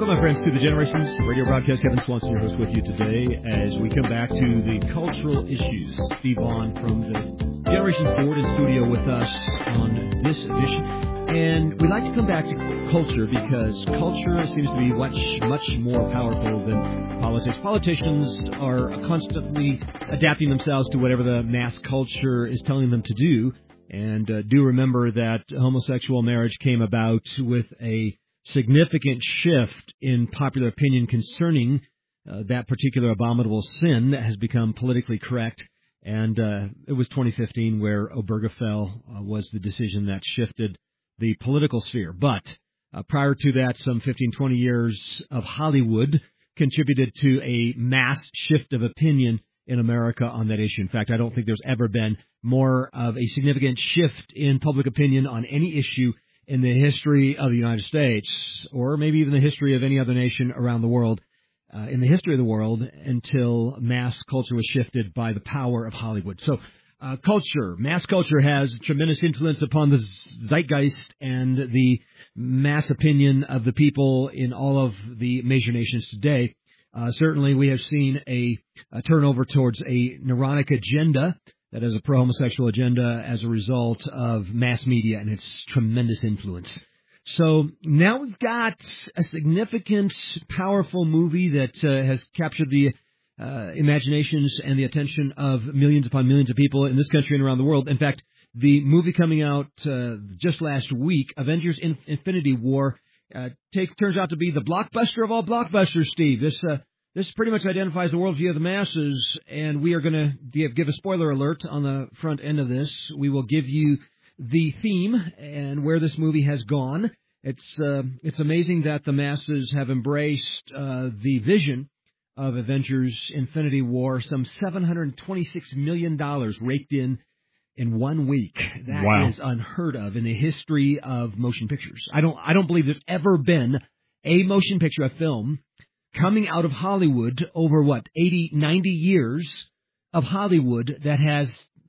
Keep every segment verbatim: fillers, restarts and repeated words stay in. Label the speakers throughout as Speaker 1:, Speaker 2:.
Speaker 1: Welcome, my friends, to the Generations Radio Broadcast. Kevin Swanson, your host, with you today as we come back to the cultural issues. Steve Vaughn from the Generation Board in studio with us on this edition. And we like to come back to culture because culture seems to be much, much more powerful than politics. Politicians are constantly adapting themselves to whatever the mass culture is telling them to do. And uh, do remember that homosexual marriage came about with a significant shift in popular opinion concerning uh, that particular abominable sin that has become politically correct. And uh, it was twenty fifteen where Obergefell uh, was the decision that shifted the political sphere. But uh, prior to that, some fifteen, twenty years of Hollywood contributed to a mass shift of opinion in America on that issue. In fact, I don't think there's ever been more of a significant shift in public opinion on any issue in the history of the United States, or maybe even the history of any other nation around the world, uh, in the history of the world, until mass culture was shifted by the power of Hollywood. So uh, culture, mass culture has tremendous influence upon the zeitgeist and the mass opinion of the people in all of the major nations today. Uh, certainly, we have seen a, a turnover towards a neuronic agenda that is a pro-homosexual agenda as a result of mass media and its tremendous influence. So now we've got a significant, powerful movie that uh, has captured the uh, imaginations and the attention of millions upon millions of people in this country and around the world. In fact, the movie coming out uh, just last week, Avengers in- Infinity War, uh, take, turns out to be the blockbuster of all blockbusters, Steve. This uh, This pretty much identifies the worldview of the masses, and we are going to give, give a spoiler alert on the front end of this. We will give you the theme and where this movie has gone. It's uh, it's amazing that the masses have embraced uh, the vision of Avengers Infinity War. Some seven hundred twenty-six million dollars raked in in one week. That
Speaker 2: Wow.
Speaker 1: is unheard of in the history of motion pictures. I don't I don't believe there's ever been a motion picture, a film, coming out of Hollywood over, what, eighty, ninety years of Hollywood that has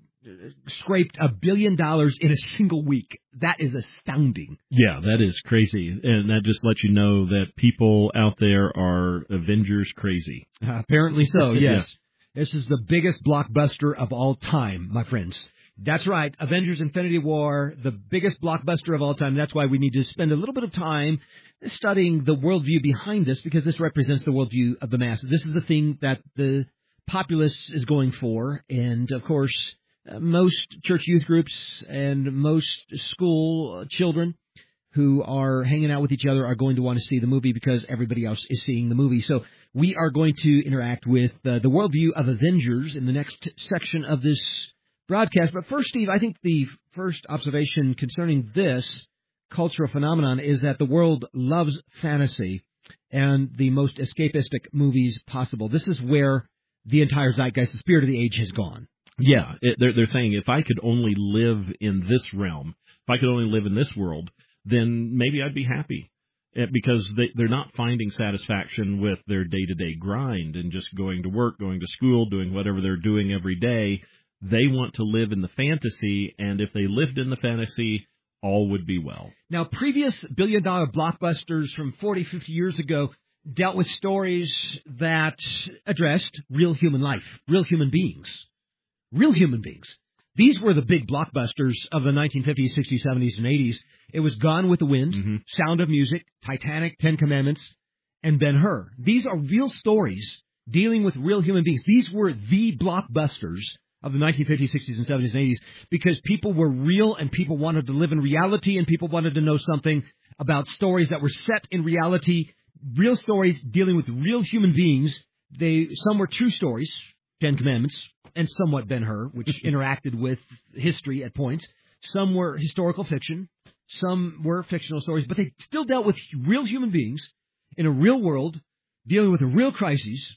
Speaker 1: scraped a billion dollars in a single week. That is astounding.
Speaker 2: Yeah, that is crazy. And that just lets you know that people out there are Avengers crazy.
Speaker 1: Uh, apparently so, yes.
Speaker 2: Yeah.
Speaker 1: This is the biggest blockbuster of all time, my friends. That's right, Avengers Infinity War, the biggest blockbuster of all time. That's why we need to spend a little bit of time studying the worldview behind this, because this represents the worldview of the masses. This is the thing that the populace is going for. And, of course, uh, most church youth groups and most school children who are hanging out with each other are going to want to see the movie because everybody else is seeing the movie. So we are going to interact with uh, the worldview of Avengers in the next section of this broadcast. But first, Steve, I think the first observation concerning this cultural phenomenon is that the world loves fantasy and the most escapistic movies possible. This is where the entire zeitgeist, the spirit of the age, has gone.
Speaker 2: Yeah, it, they're, they're saying if I could only live in this realm, if I could only live in this world, then maybe I'd be happy. Uh, Because they, they're not finding satisfaction with their day-to-day grind and just going to work, going to school, doing whatever they're doing every day. They want to live in the fantasy, and if they lived in the fantasy, all would be well.
Speaker 1: Now, previous billion-dollar blockbusters from forty, fifty years ago dealt with stories that addressed real human life, real human beings, real human beings. These were the big blockbusters of the nineteen fifties, sixties, seventies, and eighties. It was Gone with the Wind,
Speaker 2: Mm-hmm.
Speaker 1: Sound of Music, Titanic, Ten Commandments, and Ben-Hur. These are real stories dealing with real human beings. These were the blockbusters of the nineteen fifties, sixties, and seventies, and eighties, because people were real and people wanted to live in reality and people wanted to know something about stories that were set in reality, real stories dealing with real human beings. They Some were true stories, Ten Commandments, and somewhat Ben-Hur, which interacted with history at points. Some were historical fiction. Some were fictional stories, but they still dealt with real human beings in a real world, dealing with a real crisis,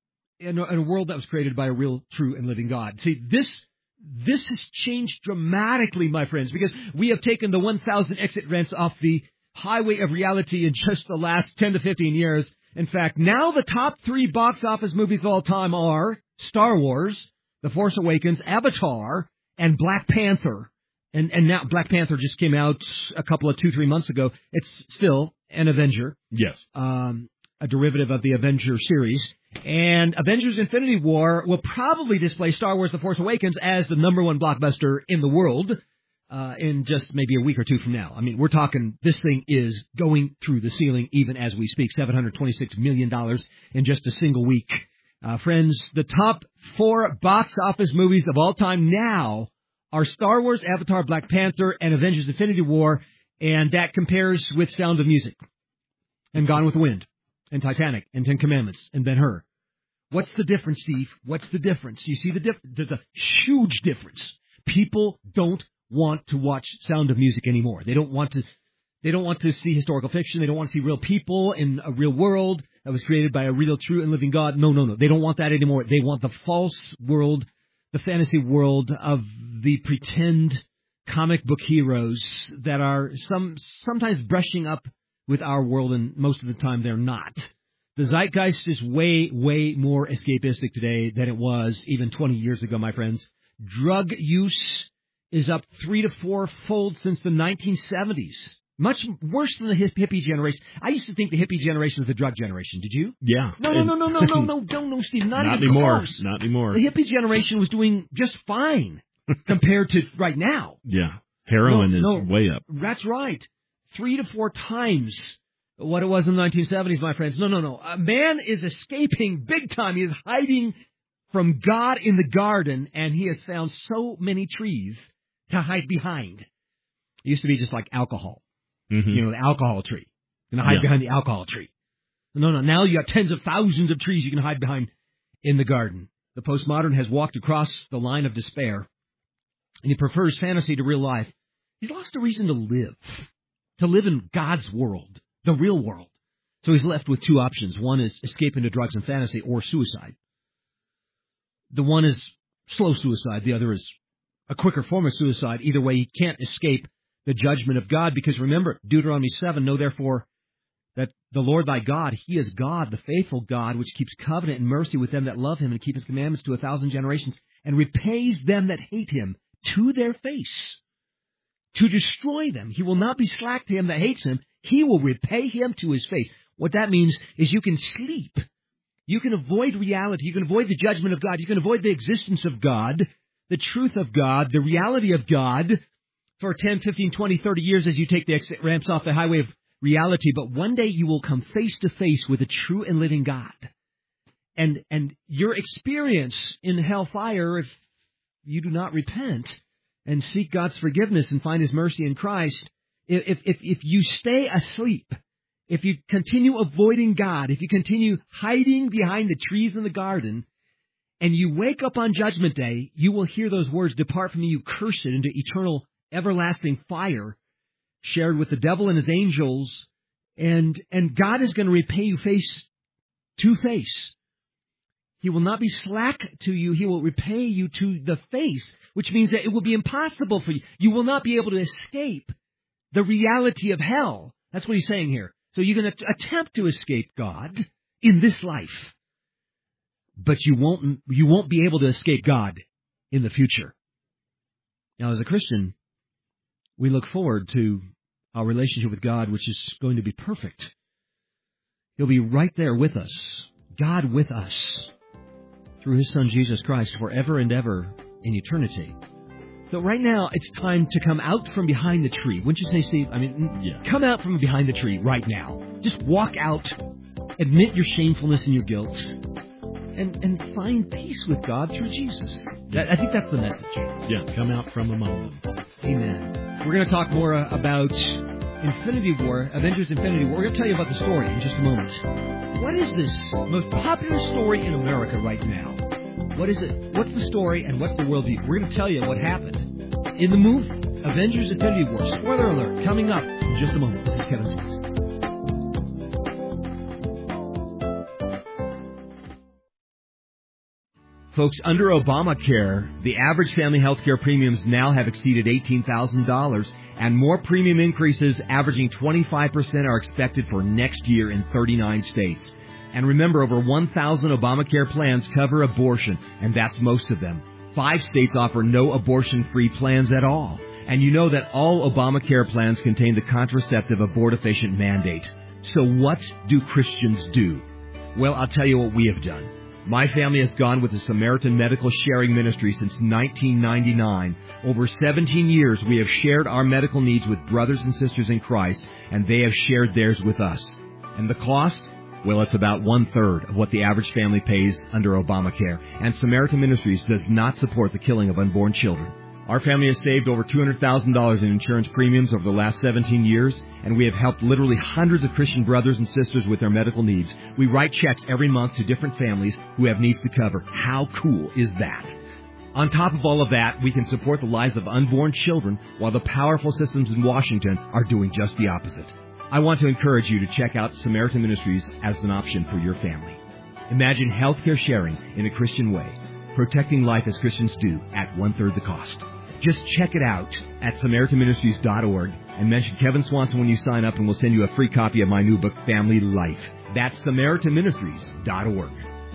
Speaker 1: in a, in a world that was created by a real, true, and living God. See, this this has changed dramatically, my friends, because we have taken the one thousand exit ramps off the highway of reality in just the last ten to fifteen years. In fact, now the top three box office movies of all time are Star Wars, The Force Awakens, Avatar, and Black Panther. And and now Black Panther just came out a couple of two, three months ago. It's still an Avenger.
Speaker 2: Yes.
Speaker 1: Um, a derivative of the Avenger series. And Avengers Infinity War will probably display Star Wars The Force Awakens as the number one blockbuster in the world uh, in just maybe a week or two from now. I mean, we're talking, this thing is going through the ceiling even as we speak, seven hundred twenty-six million dollars in just a single week. Uh, friends, the top four box office movies of all time now are Star Wars, Avatar, Black Panther, and Avengers Infinity War, and that compares with Sound of Music, and Gone with the Wind, and Titanic, and Ten Commandments, and Ben-Hur. What's the difference, Steve? What's the difference? You see the diff- There's a huge difference. People don't want to watch Sound of Music anymore. They don't want to. They don't want to see historical fiction. They don't want to see real people in a real world that was created by a real, true, and living God. No, no, no. They don't want that anymore. They want the false world, the fantasy world of the pretend comic book heroes that are some sometimes brushing up with our world, and most of the time they're not. The zeitgeist is way, way more escapistic today than it was even twenty years ago, my friends. Drug use is up three to four fold since the nineteen seventies. Much worse than the hippie generation. I used to think the hippie generation was the drug generation. Did you?
Speaker 2: Yeah.
Speaker 1: No, no, no, no, no, no, no, no, no, Steve. Not,
Speaker 2: Not
Speaker 1: even
Speaker 2: anymore.
Speaker 1: close.
Speaker 2: Not anymore.
Speaker 1: The hippie generation was doing just fine compared to right now.
Speaker 2: Yeah. Heroin
Speaker 1: No,
Speaker 2: is
Speaker 1: no.
Speaker 2: way up.
Speaker 1: That's right. Three to four times what it was in the nineteen seventies, my friends. No, no, no. A man is escaping big time. He is hiding from God in the garden, and he has found so many trees to hide behind. It used to be just like alcohol.
Speaker 2: Mm-hmm.
Speaker 1: You know, the alcohol tree. You can hide
Speaker 2: Yeah.
Speaker 1: behind the alcohol tree. No, no. Now you got tens of thousands of trees you can hide behind in the garden. The postmodern has walked across the line of despair, and he prefers fantasy to real life. He's lost a reason to live, to live in God's world, the real world. So he's left with two options. One is escape into drugs and fantasy, or suicide. The one is slow suicide. The other is a quicker form of suicide. Either way, he can't escape the judgment of God, because remember, Deuteronomy seven, know therefore that the Lord thy God, he is God, the faithful God, which keeps covenant and mercy with them that love him and keep his commandments to a thousand generations, and repays them that hate him to their face, to destroy them. He will not be slack to him that hates him. He will repay him to his face. What that means is you can sleep. You can avoid reality. You can avoid the judgment of God. You can avoid the existence of God, the truth of God, the reality of God, for ten, fifteen, twenty, thirty years as you take the exit ramps off the highway of reality. But one day you will come face to face with a true and living God. And and your experience in hellfire, if you do not repent and seek God's forgiveness and find his mercy in Christ, if if if you stay asleep, if you continue avoiding God, if you continue hiding behind the trees in the garden, and you wake up on Judgment Day, you will hear those words, "Depart from me, you cursed," into eternal everlasting fire, shared with the devil and his angels, and and God is going to repay you face to face. He will not be slack to you. He will repay you to the face, which means that it will be impossible for you. You will not be able to escape the reality of hell. That's what he's saying here. So you're going to attempt to escape God in this life, but you won't, you won't be able to escape God in the future. Now, as a Christian, we look forward to our relationship with God, which is going to be perfect. He'll be right there with us, God with us, through his Son, Jesus Christ, forever and ever in eternity. So right now, it's time to come out from behind the tree. Wouldn't you say, Steve? I mean,
Speaker 2: Yeah.
Speaker 1: come out from behind the tree right now. Just walk out, admit your shamefulness and your guilt, and, and find peace with God through Jesus. That, I think that's the message.
Speaker 2: Yeah, come out from among them.
Speaker 1: Amen. We're going to talk more uh, about Infinity War, Avengers Infinity War. We're going to tell you about the story in just a moment. What is this most popular story in America right now? What is it? What's the story and what's the worldview? We're going to tell you what happened in the movie Avengers Infinity War. Spoiler alert, coming up in just a moment. This is Kevin Smith. Folks, under Obamacare, the average family health care premiums now have exceeded eighteen thousand dollars, and more premium increases averaging twenty-five percent are expected for next year in thirty-nine states. And remember, over one thousand Obamacare plans cover abortion, and that's most of them. Five states offer no abortion-free plans at all.
Speaker 3: And you know that all Obamacare plans contain the contraceptive abortifacient mandate. So what do Christians do? Well, I'll tell you what we have done. My family has gone with the Samaritan Medical Sharing Ministry since nineteen ninety-nine. Over seventeen years, we have shared our medical needs with brothers and sisters in Christ, and they have shared theirs with us. And the cost? Well, it's about one-third of what the average family pays under Obamacare. And Samaritan Ministries does not support the killing of unborn children. Our family has saved over two hundred thousand dollars in insurance premiums over the last seventeen years, and we have helped literally hundreds of Christian brothers and sisters with their medical needs. We write checks every month to different families who have needs to cover. How cool is that? On top of all of that, we can support the lives of unborn children while the powerful systems in Washington are doing just the opposite. I want to encourage you to check out Samaritan Ministries as an option for your family. Imagine healthcare sharing in a Christian way, protecting life as Christians do at one-third the cost. Just check it out at Samaritan Ministries dot org and mention Kevin Swanson when you sign up, and we'll send you a free copy of my new book, Family Life. That's Samaritan Ministries dot org.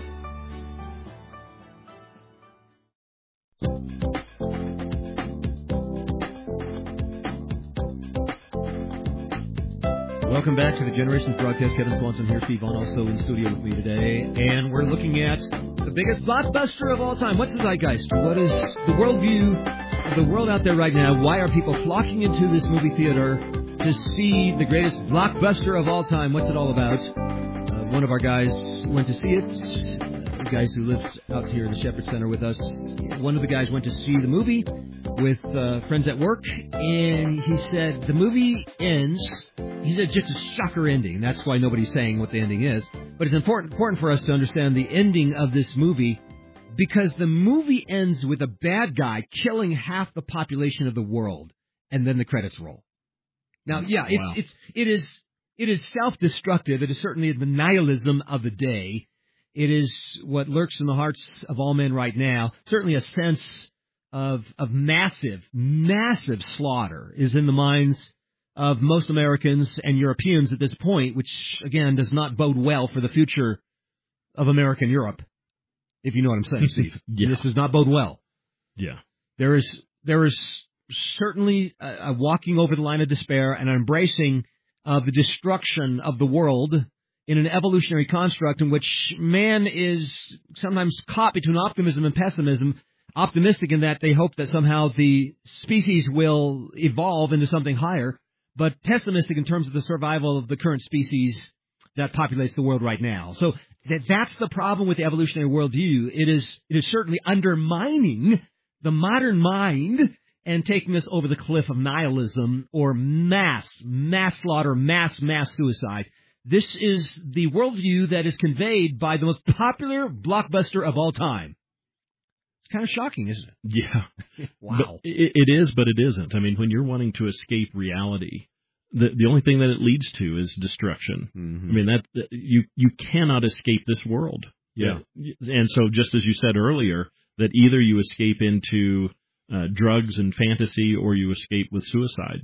Speaker 1: Welcome back to the Generations broadcast. Kevin Swanson here, Steve Vaughn also in studio with me today, and we're looking at the biggest blockbuster of all time. What's the zeitgeist? What is the worldview of the world out there right now? Why are people flocking into this movie theater to see the greatest blockbuster of all time? What's it all about? Uh, one of our guys went to see it. The guys who lives out here in the Shepherd Center with us. One of the guys went to see the movie with uh, friends at work, and he said the movie ends. He said just a shocker ending. That's why nobody's saying what the ending is. But it's important important for us to understand the ending of this movie, because the movie ends with a bad guy killing half the population of the world, and then the credits roll. Now, yeah, it's
Speaker 2: Wow.
Speaker 1: it's it is it is self-destructive. It is certainly the nihilism of the day. It is what lurks in the hearts of all men right now. Certainly a sense of of massive, massive slaughter is in the minds of most Americans and Europeans at this point, which, again, does not bode well for the future of America and Europe, if you know what I'm saying, Steve.
Speaker 2: Yeah.
Speaker 1: This does not bode well.
Speaker 2: Yeah.
Speaker 1: There is there is certainly a, a walking over the line of despair and an embracing of the destruction of the world in an evolutionary construct in which man is sometimes caught between optimism and pessimism. Optimistic in that they hope that somehow the species will evolve into something higher, but pessimistic in terms of the survival of the current species that populates the world right now. So that that's the problem with the evolutionary worldview. It is it is certainly undermining the modern mind and taking us over the cliff of nihilism or mass, mass slaughter, mass, mass suicide. This is the worldview that is conveyed by the most popular blockbuster of all time. It's kind of shocking, isn't it?
Speaker 2: Yeah.
Speaker 1: Wow.
Speaker 2: But it, it is, but it isn't. I mean, when you're wanting to escape reality, the the only thing that it leads to is destruction.
Speaker 3: Mm-hmm.
Speaker 2: I mean, that, that you you cannot escape this world.
Speaker 3: Yeah.
Speaker 2: And so, just as you said earlier, that either you escape into uh, drugs and fantasy, or you escape with suicide.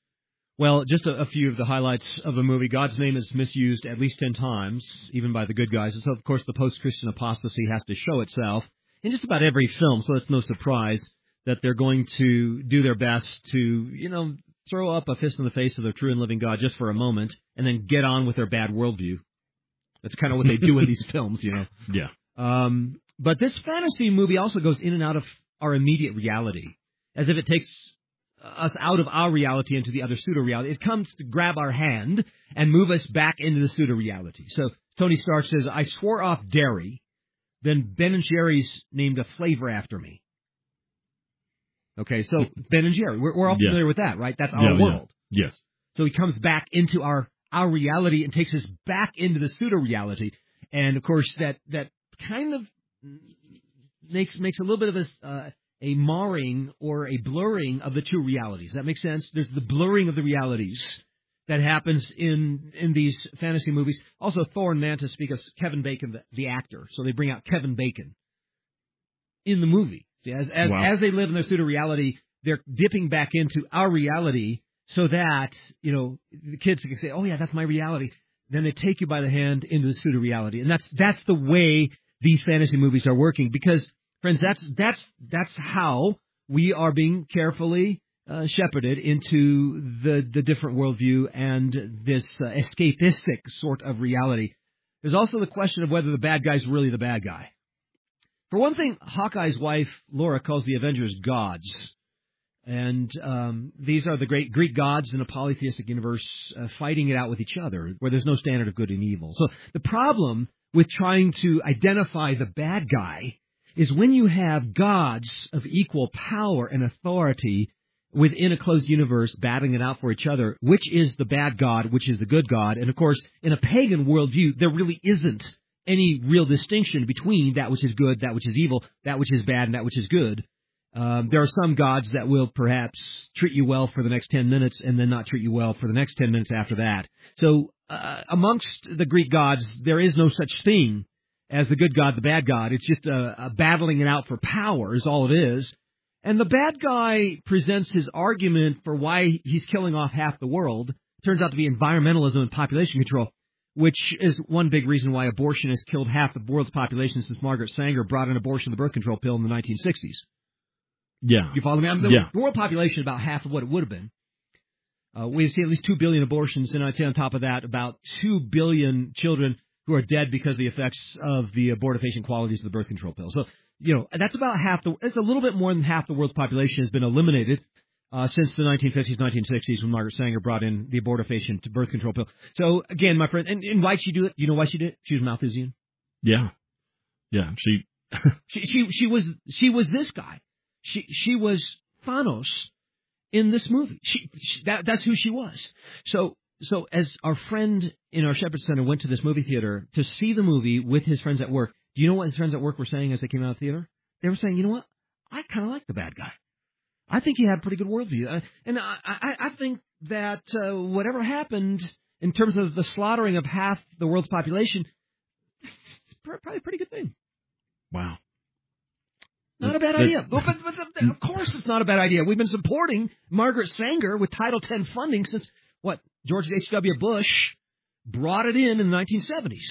Speaker 1: Well, just a, a few of the highlights of the movie. God's name is misused at least ten times, even by the good guys. And so, of course, the post-Christian apostasy has to show itself in just about every film, so it's no surprise that they're going to do their best to, you know, throw up a fist in the face of the true and living God just for a moment, and then get on with their bad worldview. That's kind of what they do in these films, you know.
Speaker 2: Yeah.
Speaker 1: Um, but this fantasy movie also goes in and out of our immediate reality, as if it takes us out of our reality into the other pseudo-reality. It comes to grab our hand and move us back into the pseudo-reality. So Tony Stark says, I swore off dairy, then Ben and Jerry's named a flavor after me. Okay, so Ben and Jerry, we're, we're all
Speaker 2: Yeah.
Speaker 1: familiar with that, right? That's our
Speaker 2: Yeah,
Speaker 1: world.
Speaker 2: Yeah. Yes.
Speaker 1: So he comes back into our, our reality and takes us back into the pseudo-reality. And, of course, that, that kind of makes makes a little bit of a, uh, a marring or a blurring of the two realities. That makes sense? There's the blurring of the realities that happens in in these fantasy movies. Also, Thor and Mantis speak of Kevin Bacon, the, the actor. So they bring out Kevin Bacon in the movie. See, as as,
Speaker 2: Wow.
Speaker 1: as they live in their pseudo-reality, they're dipping back into our reality so that, you know, the kids can say, oh, yeah, that's my reality. Then they take you by the hand into the pseudo-reality. And that's that's the way these fantasy movies are working. Because, friends, that's that's that's how we are being carefully uh, shepherded into the, the different worldview and this uh, escapistic sort of reality. There's also the question of whether the bad guy's really the bad guy. For one thing, Hawkeye's wife, Laura, calls the Avengers gods. And um, these are the great Greek gods in a polytheistic universe uh, fighting it out with each other, where there's no standard of good and evil. So the problem with trying to identify the bad guy is when you have gods of equal power and authority within a closed universe battling it out for each other, which is the bad god, which is the good god. And, of course, in a pagan worldview, there really isn't any real distinction between that which is good, that which is evil, that which is bad, and that which is good. Um, there are some gods that will perhaps treat you well for the next ten minutes and then not treat you well for the next ten minutes after that. So uh, amongst the Greek gods, there is no such thing as the good god, the bad god. It's just a, a battling it out for power is all it is. And the bad guy presents his argument for why he's killing off half the world. It turns out to be environmentalism and population control, which is one big reason why abortion has killed half the world's population since Margaret Sanger brought in abortion, the birth control pill, in the nineteen sixties.
Speaker 2: Yeah.
Speaker 1: You follow me? I mean, the,
Speaker 2: yeah.
Speaker 1: the world population is about half of what it would have been. Uh, we've seen at least two billion abortions, and I'd say on top of that, about two billion children who are dead because of the effects of the abortifacient qualities of the birth control pill. So, you know, that's about half the, it's a little bit more than half the world's population has been eliminated uh, since the nineteen fifties, nineteen sixties when Margaret Sanger brought in the abortifacient birth control pill. So, again, my friend, and, and why'd she do it? Do you know why she did it? She was Malthusian.
Speaker 2: Yeah. Yeah. She,
Speaker 1: she, she, she was, she was this guy. She, she was Thanos in this movie. She, she that, that's who she was. So, so as our friend in our Shepherd Center went to this movie theater to see the movie with his friends at work, do you know what his friends at work were saying as they came out of the theater? They were saying, you know what? I kind of like the bad guy. I think he had a pretty good worldview. Uh, and I, I, I think that uh, whatever happened in terms of the slaughtering of half the world's population, it's probably a pretty good thing.
Speaker 2: Wow.
Speaker 1: Not a bad idea. But, but, but of course it's not a bad idea. We've been supporting Margaret Sanger with Title ten funding since, what, George H W. Bush brought it in in the nineteen seventies.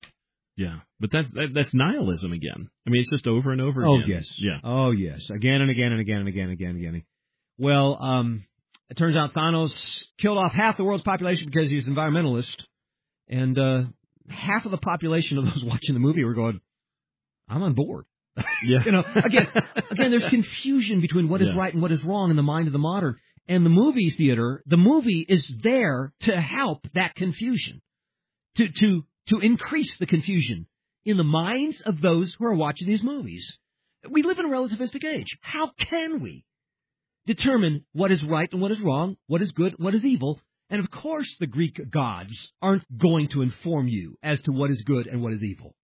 Speaker 2: Yeah, but that's that, that's nihilism again. I mean, it's just over and over
Speaker 1: oh,
Speaker 2: again.
Speaker 1: Oh, yes.
Speaker 2: Yeah.
Speaker 1: Oh, yes. Again and again and again and again and again and again. Well, um, it turns out Thanos killed off half the world's population because he's an environmentalist. And uh, half of the population of those watching the movie were going, I'm on board.
Speaker 2: Yeah.
Speaker 1: you know, again, again, there's confusion between what is
Speaker 2: yeah.
Speaker 1: right and what is wrong in the mind of the modern. And the movie theater, the movie is there to help that confusion, to to to increase the confusion in the minds of those who are watching these movies. We live in a relativistic age. How can we determine what is right and what is wrong, what is good and what is evil? And of course, the Greek gods aren't going to inform you as to what is good and what is evil.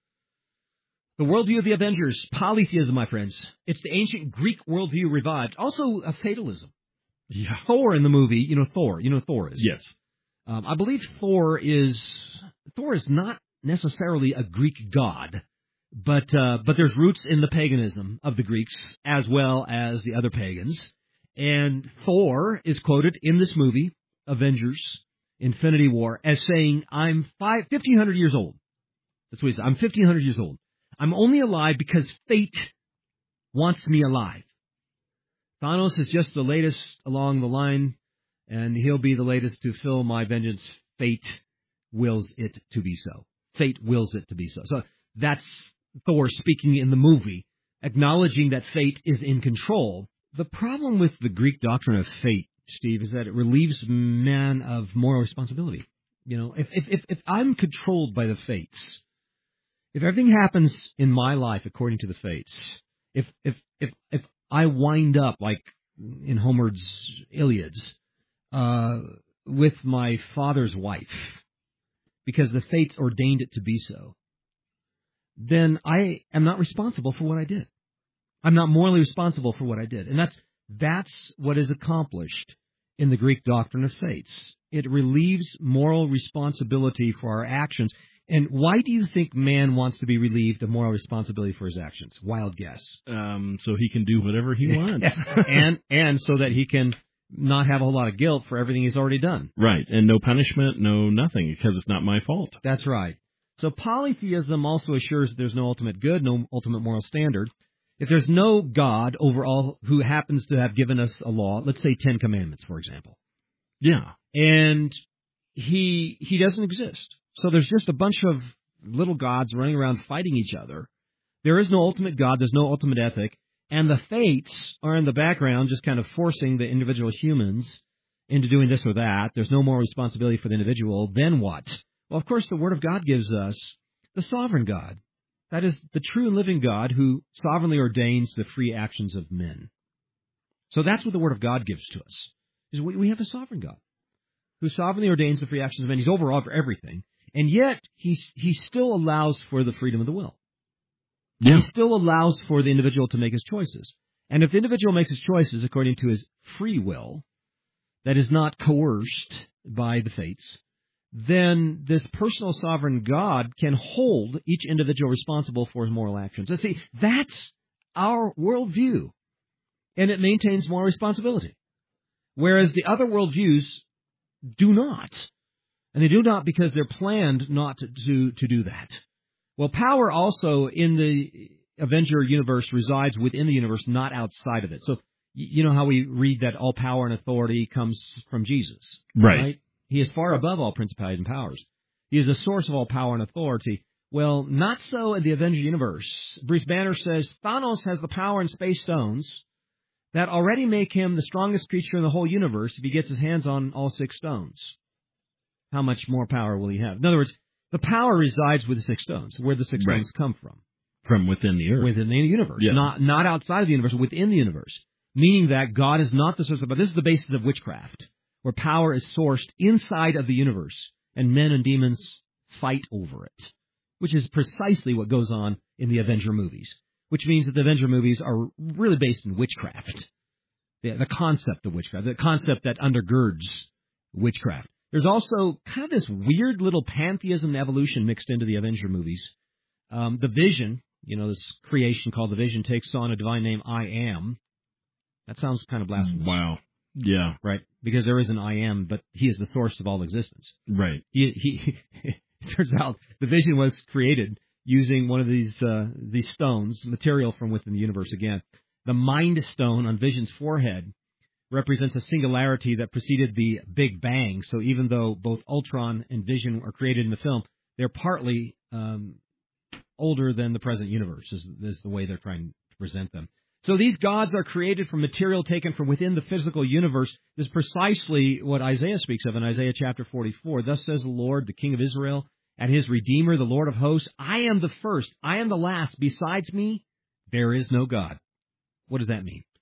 Speaker 1: The worldview of the Avengers, polytheism, my friends. It's the ancient Greek worldview revived. Also, a fatalism.
Speaker 2: Yeah.
Speaker 1: Thor in the movie, you know Thor. You know who Thor is.
Speaker 2: Yes.
Speaker 1: Um, I believe Thor is Thor is not necessarily a Greek god, but uh, but there's roots in the paganism of the Greeks as well as the other pagans. And Thor is quoted in this movie, Avengers, Infinity War, as saying, "I'm five, fifteen hundred years old." That's what he said. I'm fifteen hundred years old. I'm only alive because fate wants me alive. Thanos is just the latest along the line, and he'll be the latest to fill my vengeance. Fate wills it to be so. Fate wills it to be so. So that's Thor speaking in the movie, acknowledging that fate is in control. The problem with the Greek doctrine of fate, Steve, is that it relieves man of moral responsibility. You know, if if if, if I'm controlled by the fates, if everything happens in my life according to the fates, if if if if I wind up like in Homer's Iliads uh, with my father's wife because the fates ordained it to be so, then I am not responsible for what I did. I'm not morally responsible for what I did, and that's that's what is accomplished in the Greek doctrine of fates. It relieves moral responsibility for our actions. And why do you think man wants to be relieved of moral responsibility for his actions? Wild guess.
Speaker 2: Um, so he can do whatever he wants.
Speaker 1: and and so that he can not have a whole lot of guilt for everything he's already done.
Speaker 2: Right. And no punishment, no nothing, because it's not my fault.
Speaker 1: That's right. So polytheism also assures that there's no ultimate good, no ultimate moral standard. If there's no God over all who happens to have given us a law, let's say Ten Commandments, for example.
Speaker 2: Yeah.
Speaker 1: And he he doesn't exist. So there's just a bunch of little gods running around fighting each other. There is no ultimate God. There's no ultimate ethic. And the fates are in the background just kind of forcing the individual humans into doing this or that. There's no more responsibility for the individual. Then what? Well, of course, the Word of God gives us the sovereign God. That is the true and living God who sovereignly ordains the free actions of men. So that's what the Word of God gives to us. Is we, we have a sovereign God who sovereignly ordains the free actions of men. He's over all for everything. And yet, he, he still allows for the freedom of the will.
Speaker 2: Yeah.
Speaker 1: He still allows for the individual to make his choices. And if the individual makes his choices according to his free will, that is not coerced by the fates, then this personal sovereign God can hold each individual responsible for his moral actions. And see, that's our worldview, and it maintains moral responsibility. Whereas the other worldviews do not. And they do not because they're planned not to, to, to do that. Well, power also in the Avenger universe resides within the universe, not outside of it. So, you know how we read that all power and authority comes from Jesus,
Speaker 2: right?
Speaker 1: right? He is far above all principalities and powers. He is the source of all power and authority. Well, not so in the Avenger universe. Bruce Banner says Thanos has the power and space stones that already make him the strongest creature in the whole universe if he gets his hands on all six stones. How much more power will he have? In other words, the power resides with the six stones, where the six
Speaker 2: right.
Speaker 1: stones come from.
Speaker 2: From within the earth.
Speaker 1: Within the universe.
Speaker 2: Yeah.
Speaker 1: Not, not outside of the universe, within the universe. Meaning that God is not the source of, but this is the basis of witchcraft, where power is sourced inside of the universe, and men and demons fight over it, which is precisely what goes on in the Avenger movies, which means that the Avenger movies are really based in witchcraft, the, the concept of witchcraft, the concept that undergirds witchcraft. There's also kind of this weird little pantheism and evolution mixed into the Avenger movies. Um, the Vision, you know, this creation called the Vision, takes on a divine name, I Am. That sounds kind of blasphemous.
Speaker 2: Wow. Yeah.
Speaker 1: Right? Because there is an I Am, but he is the source of all existence.
Speaker 2: Right.
Speaker 1: He, he, it turns out the Vision was created using one of these uh, these stones, material from within the universe again. The Mind Stone on Vision's forehead represents a singularity that preceded the Big Bang. So even though both Ultron and Vision are created in the film, they're partly um, older than the present universe, is, is the way they're trying to present them. So these gods are created from material taken from within the physical universe. This is precisely what Isaiah speaks of in Isaiah chapter forty-four. Thus says the Lord, the King of Israel, and his Redeemer, the Lord of hosts, I am the first, I am the last. Besides me, there is no God. What does that mean?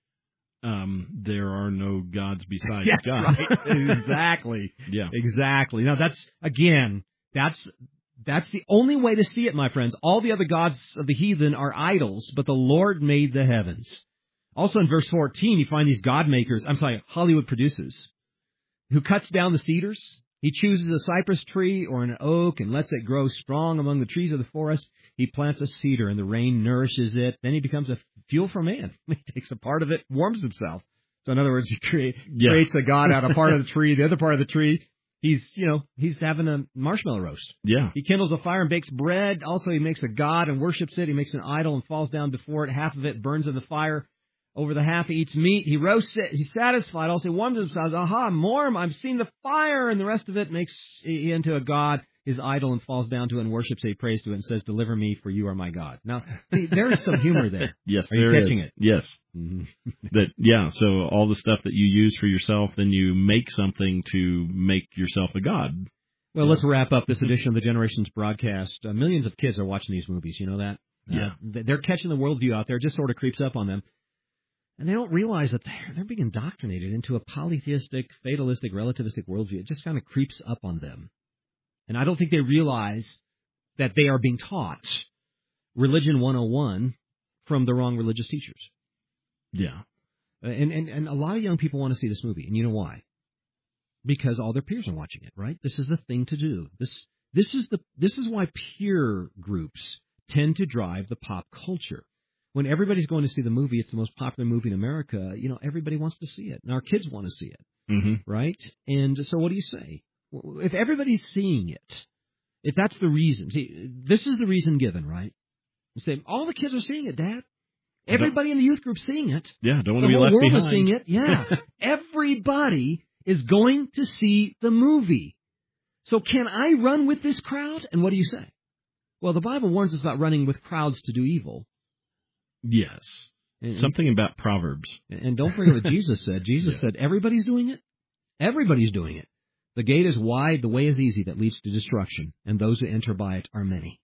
Speaker 2: Um, there are no gods besides
Speaker 1: that's
Speaker 2: God.
Speaker 1: Right. Exactly.
Speaker 2: Yeah.
Speaker 1: Exactly. Now that's, again, that's That's the only way to see it, my friends. All the other gods of the heathen are idols, but the Lord made the heavens. Also in verse fourteen, you find these god makers, I'm sorry, Hollywood producers, who cuts down the cedars. He chooses a cypress tree or an oak and lets it grow strong among the trees of the forest. He plants a cedar and the rain nourishes it. Then he becomes a fuel for man. He takes a part of it, warms himself. So in other words, he create, yeah. creates a god out of part of the tree, the other part of the tree. He's, you know, he's having a marshmallow roast.
Speaker 2: Yeah.
Speaker 1: He kindles a fire and bakes bread. Also, he makes a god and worships it. He makes an idol and falls down before it. Half of it burns in the fire. Over the half, he eats meat. He roasts it. He's satisfied. Also, he warms himself. Aha, I'm warm. I've seen the fire. And the rest of it makes he into a god, his idol, and falls down to it and worships it. He prays to it and says, deliver me, for you are my God. Now, see, there is some humor there.
Speaker 2: Yes,
Speaker 1: are you
Speaker 2: there
Speaker 1: catching
Speaker 2: is.
Speaker 1: it?
Speaker 2: Yes. Mm-hmm. That yeah. So all the stuff that you use for yourself, then you make something to make yourself a god.
Speaker 1: Well, yeah. Let's wrap up this edition of the Generations broadcast. Uh, millions of kids are watching these movies. You know that?
Speaker 2: Yeah.
Speaker 1: Uh, they're catching the worldview out there. It just sort of creeps up on them. And they don't realize that they're, they're being indoctrinated into a polytheistic, fatalistic, relativistic worldview. It just kind of creeps up on them. And I don't think they realize that they are being taught Religion one oh one from the wrong religious teachers.
Speaker 2: Yeah.
Speaker 1: And, and, and a lot of young people want to see this movie. And you know why? Because all their peers are watching it, right? This is the thing to do. This this is the this is why peer groups tend to drive the pop culture. When everybody's going to see the movie, it's the most popular movie in America, you know, everybody wants to see it. And our kids want to see it,
Speaker 2: mm-hmm.
Speaker 1: right? And so what do you say? If everybody's seeing it, if that's the reason, see, this is the reason given, right? You say, all the kids are seeing it, Dad. Everybody in the youth group seeing it.
Speaker 2: Yeah, don't want
Speaker 1: the
Speaker 2: to be
Speaker 1: whole
Speaker 2: left
Speaker 1: world
Speaker 2: behind.
Speaker 1: is seeing it. Yeah, everybody is going to see the movie. So can I run with this crowd? And what do you say? Well, the Bible warns us about running with crowds to do evil.
Speaker 2: Yes.
Speaker 1: And,
Speaker 2: Something about Proverbs.
Speaker 1: And don't forget what Jesus said. Jesus
Speaker 2: yeah.
Speaker 1: said, everybody's doing it. Everybody's doing it. The gate is wide, the way is easy that leads to destruction, and those who enter by it are many.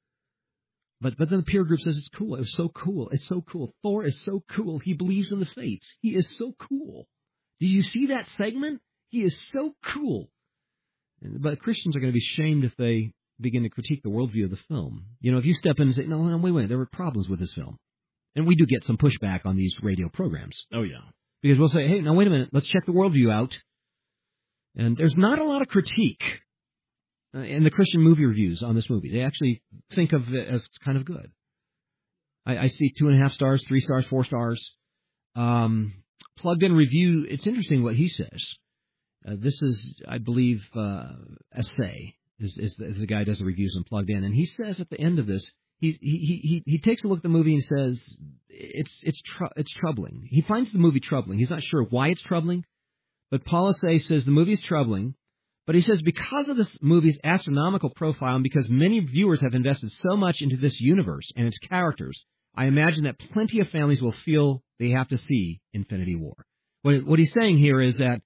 Speaker 1: But but then the peer group says it's cool. It was so cool. It's so cool. Thor is so cool. He believes in the fates. He is so cool. Do you see that segment? He is so cool. But Christians are going to be shamed if they begin to critique the worldview of the film. You know, if you step in and say, no, no, wait, wait, there were problems with this film. And we do get some pushback on these radio programs.
Speaker 2: Oh, yeah.
Speaker 1: Because we'll say, hey, now wait a minute, let's check the worldview out. And there's not a lot of critique uh, in the Christian movie reviews on this movie. They actually think of it as kind of good. I, I see two and a half stars, three stars, four stars. Um, Plugged In Review, it's interesting what he says. Uh, this is, I believe, uh, Essay is, is, the, is the guy who does the reviews on Plugged In. And he says at the end of this, he he he, he takes a look at the movie and says, it's, it's, tr- it's troubling. He finds the movie troubling. He's not sure why it's troubling. But Paul Essay says the movie is troubling, but he says because of this movie's astronomical profile and because many viewers have invested so much into this universe and its characters, I imagine that plenty of families will feel they have to see Infinity War. What, what he's saying here is that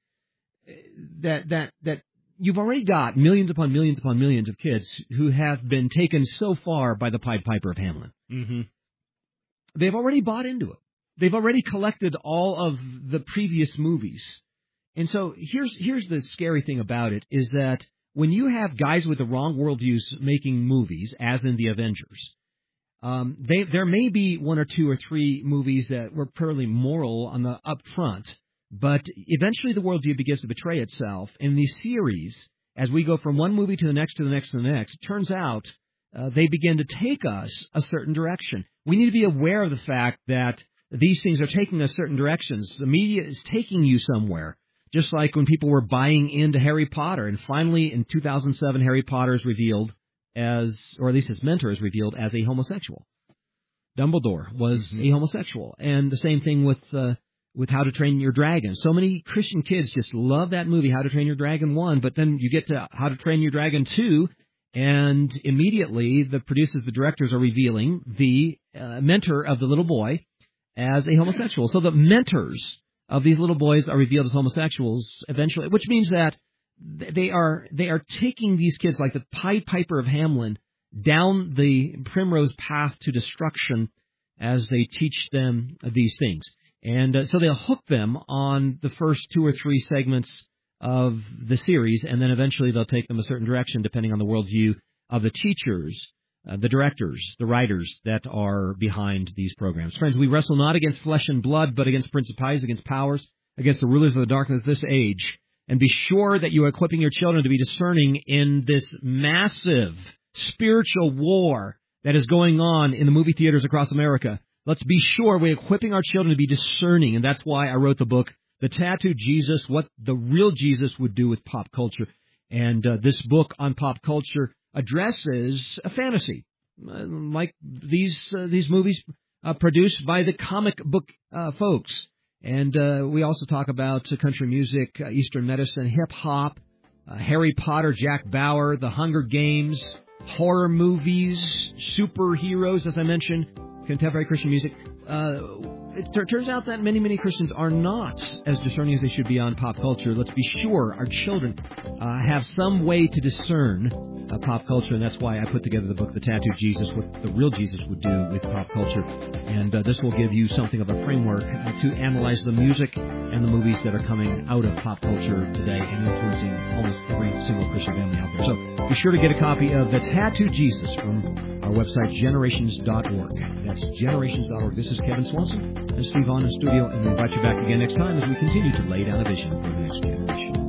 Speaker 1: that that that you've already got millions upon millions upon millions of kids who have been taken so far by the Pied Piper of Hamelin.
Speaker 2: Mm-hmm.
Speaker 1: They've already bought into it. They've already collected all of the previous movies. And so here's here's the scary thing about it, is that when you have guys with the wrong worldviews making movies, as in the Avengers, um, they, there may be one or two or three movies that were purely moral on the up front, but eventually the worldview begins to betray itself. In these series, as we go from one movie to the next to the next to the next, it turns out uh, they begin to take us a certain direction. We need to be aware of the fact that these things are taking us certain directions. The media is taking you somewhere. Just like when people were buying into Harry Potter. And finally, in two thousand seven, Harry Potter is revealed as, or at least his mentor is revealed as a homosexual. Dumbledore was mm-hmm. a homosexual. And the same thing with uh, with How to Train Your Dragon. So many Christian kids just love that movie, How to Train Your Dragon one, but then you get to How to Train Your Dragon two, and immediately the producers, the directors are revealing the uh, mentor of the little boy as a homosexual. So the mentors of these little boys are revealed as homosexuals eventually, which means that they are they are taking these kids like the Pied Piper of Hamelin down the primrose path to destruction as they teach them these things. And uh, so they'll hook them on the first two or three segments of the series, and then eventually they'll take them a certain direction depending on the worldview of the teachers, Uh, the directors, the writers that are behind these programs. Friends, we wrestle not against flesh and blood, but against principalities, against powers, against the rulers of the darkness of this age. And be sure that you are equipping your children to be discerning in this massive spiritual war that is going on in the movie theaters across America. Let's be sure we're equipping our children to be discerning, and that's why I wrote the book, The Tattooed Jesus, What the Real Jesus Would Do with Pop Culture. And uh, this book on pop culture addresses a fantasy, uh, like these uh, these movies uh, produced by the comic book uh, folks. And uh, we also talk about uh, country music, uh, Eastern medicine, hip-hop, uh, Harry Potter, Jack Bauer, The Hunger Games, horror movies, superheroes, as I mentioned, contemporary Christian music. Uh, it t- turns out that many, many Christians are not as discerning as they should be on pop culture. Let's be sure our children uh, have some way to discern uh, pop culture, and that's why I put together the book, The Tattooed Jesus, What the Real Jesus Would Do with Pop Culture. And uh, this will give you something of a framework uh, to analyze the music and the movies that are coming out of pop culture today and influencing almost every single Christian family out there. So be sure to get a copy of The Tattooed Jesus from our website, generations dot org. That's generations dot org. This is Kevin Swanson and Steve Vaughn in studio, and we invite you back again next time as we continue to lay down a vision for the next generation.